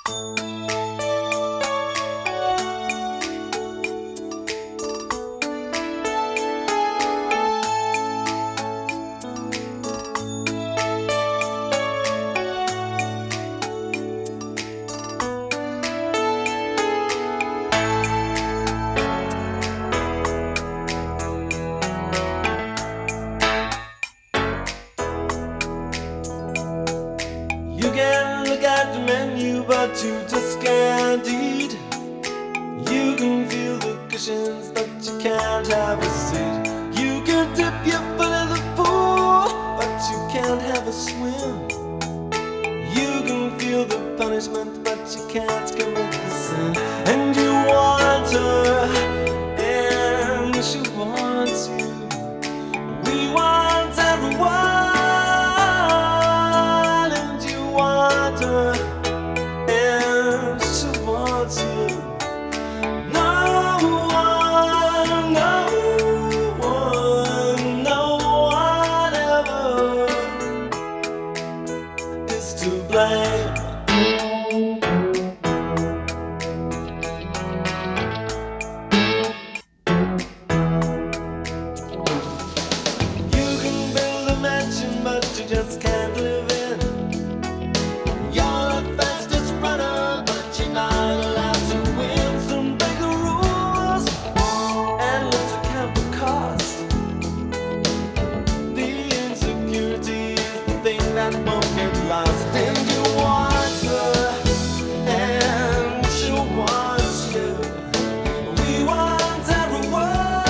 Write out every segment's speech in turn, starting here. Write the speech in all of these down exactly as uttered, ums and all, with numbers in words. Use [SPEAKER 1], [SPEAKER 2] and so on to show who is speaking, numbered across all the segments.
[SPEAKER 1] You can look at the menu, but you just can't eat. You can feel the cushions, but you can't have a seat. You can dip your foot in the pool, but you can't have a swim. You can feel the punishment, but you can't commit the sin. And you want her, and she wants you. We want everyone. And she wants you. No one, no one, no one ever is to blame. You can build a mansion, but you just can't live in. That won't get lost. And you want her, and she wants you. We want everyone,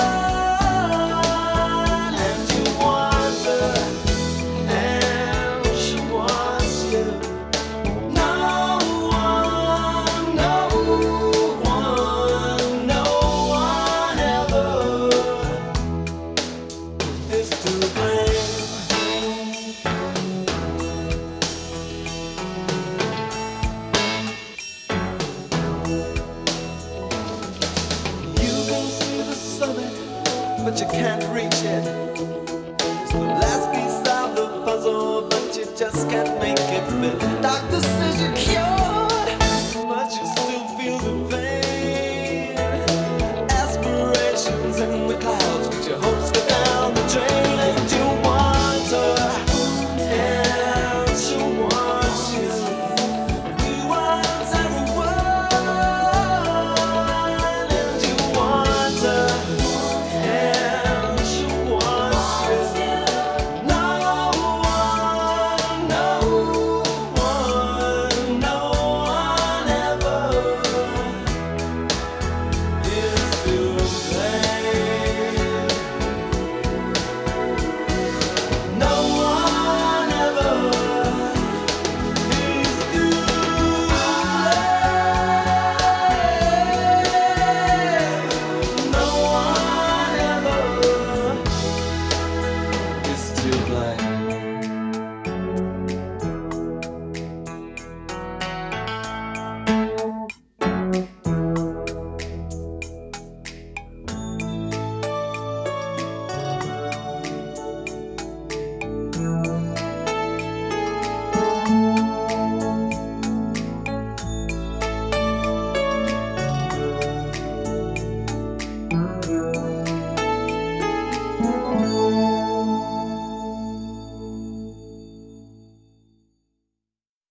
[SPEAKER 1] and you want her, and she wants you. No one, no one, no one ever is to blame. But you can't reach it. It's the last piece of the puzzle, but you just can't make it fit. Doctor says you're cured.